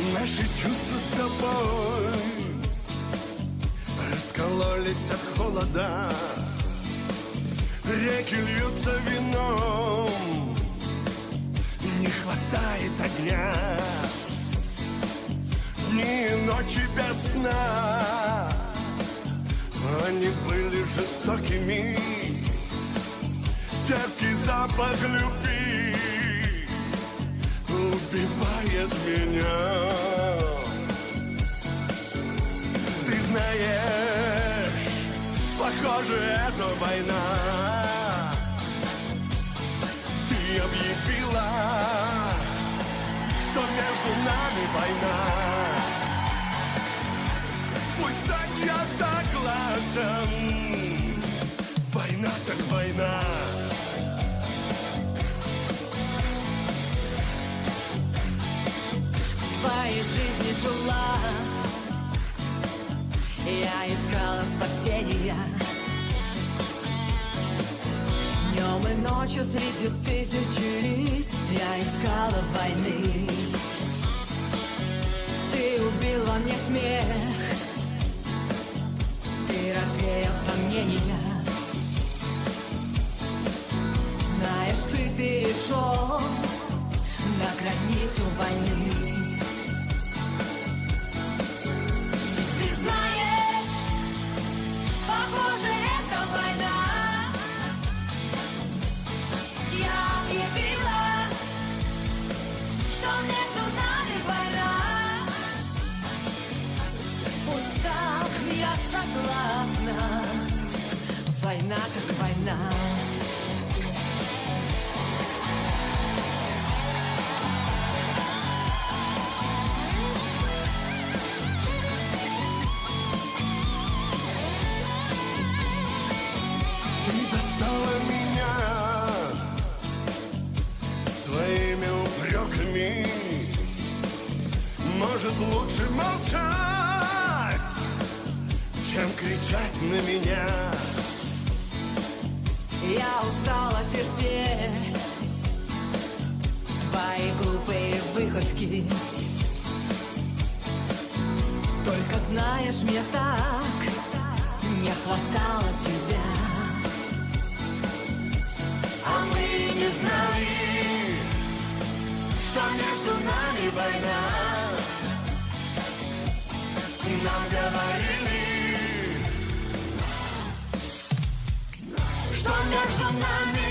Наши чувства с тобой раскололись от холода. Реки льются вином, не хватает огня. Дни и ночи без сна, они были жестокими. Терпкий запах любви убивает меня. Ты знаешь, похоже, это война. Ты объявила, что между нами война. Пусть так я согласен. Война так война. В твоей жизни жила, я искала спасения. Днем и ночью среди тысячи лиц я искала войны. Ты убил во мне смех, ты развеял сомнения. Знаешь, ты перешел на границу войны. Ты знаешь, похоже, это война. Я объявила, что между нами война. Пусть так, я согласна. Война так война. Своими упреками, может, лучше молчать, чем кричать на меня. Я устала терпеть твои глупые выходки. Только знаешь, мне так не хватало тебя. А мы не знали, что между нами война. Нам говорили, что между нами